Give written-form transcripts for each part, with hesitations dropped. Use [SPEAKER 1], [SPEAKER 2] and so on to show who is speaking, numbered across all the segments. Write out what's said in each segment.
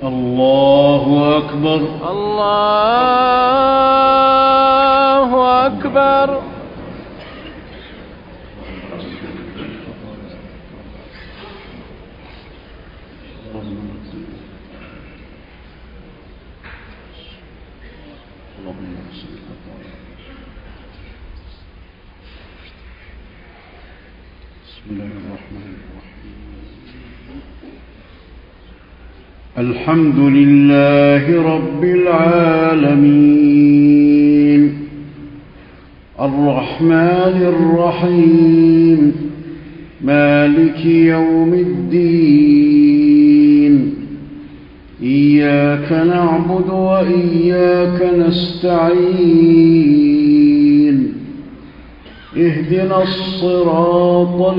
[SPEAKER 1] الله أكبر.
[SPEAKER 2] الله أكبر.
[SPEAKER 1] بسم الله الرحمن الرحيم. الحمد لله رب العالمين الرحمن الرحيم مالك يوم الدين إياك نعبد وإياك نستعين اهدنا الصراط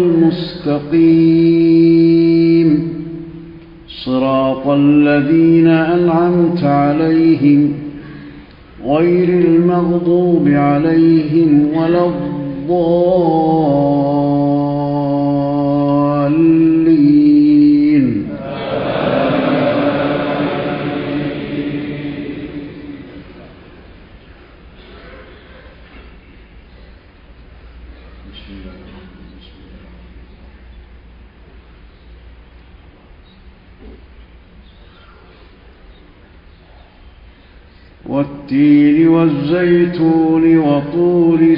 [SPEAKER 1] المستقيم صراط الذين أنعمت عليهم غير المغضوب عليهم ولا الضالين. والتين والزيتون وطور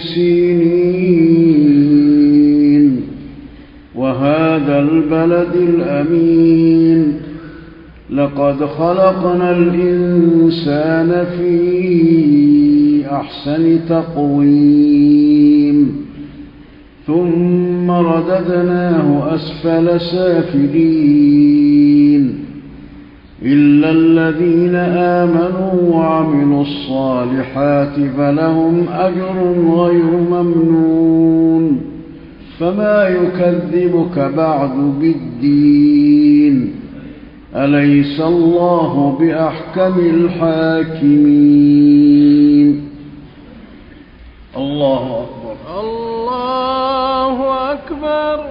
[SPEAKER 1] سينين وهذا البلد الأمين لقد خلقنا الإنسان في أحسن تقويم ثم رددناه أسفل سافلين إلا الذين آمنوا وعملوا الصالحات فلهم أجر غير ممنون فما يكذبك بعد بالدين أليس الله بأحكم الحاكمين. الله أكبر.
[SPEAKER 2] الله أكبر.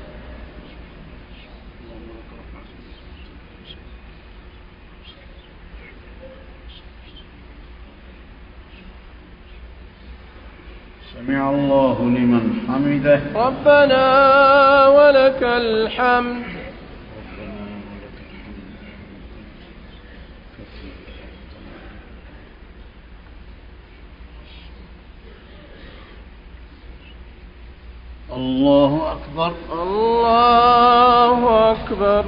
[SPEAKER 1] سمع الله لمن حمده.
[SPEAKER 2] ربنا ولك الحمد.
[SPEAKER 1] الله أكبر.
[SPEAKER 2] الله أكبر.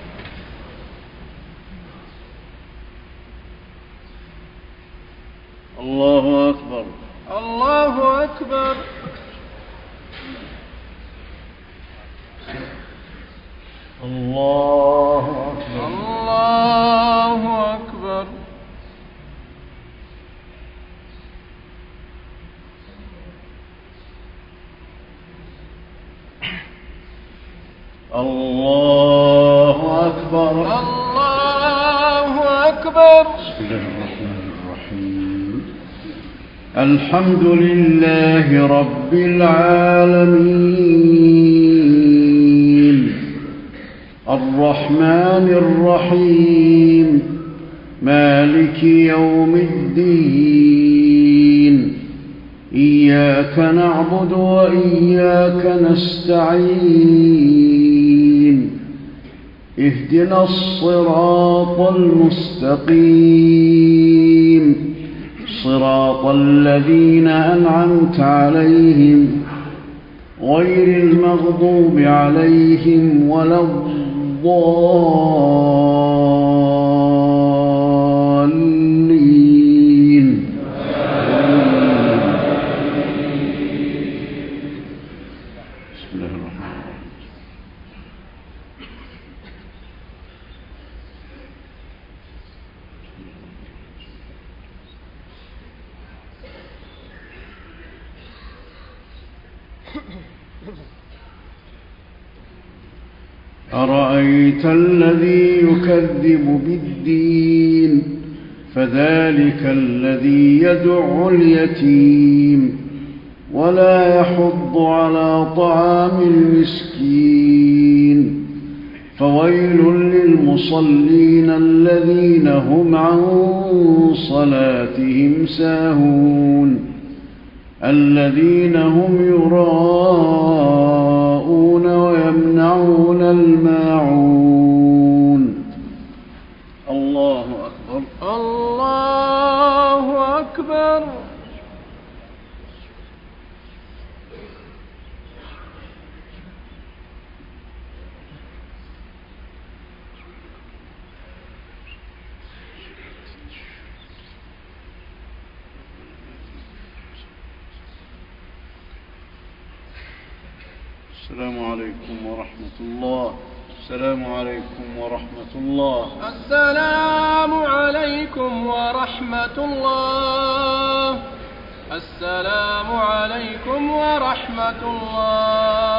[SPEAKER 1] الله أكبر.
[SPEAKER 2] الله أكبر.
[SPEAKER 1] الله أكبر.
[SPEAKER 2] الله أكبر.
[SPEAKER 1] الله أكبر.
[SPEAKER 2] الله أكبر.
[SPEAKER 1] بسم الله الرحمن الرحيم. الحمد لله رب العالمين الرحمن الرحيم مالك يوم الدين إياك نعبد وإياك نستعين اهدنا الصراط المستقيم صراط الذين أنعمت عليهم غير المغضوب عليهم ولا الضالين. بسم الله الرحمن الرحيم. أرأيت الذي يكذب بالدين فذلك الذي يدع اليتيم ولا يحض على طعام المسكين فويل للمصلين الذين هم عن صلاتهم ساهون الذين هم يراءون ويمنعون الماعون. الله أكبر.
[SPEAKER 2] الله أكبر.
[SPEAKER 1] السلام عليكم ورحمة الله. السلام عليكم ورحمة الله.
[SPEAKER 2] السلام عليكم ورحمة الله. السلام عليكم ورحمة الله.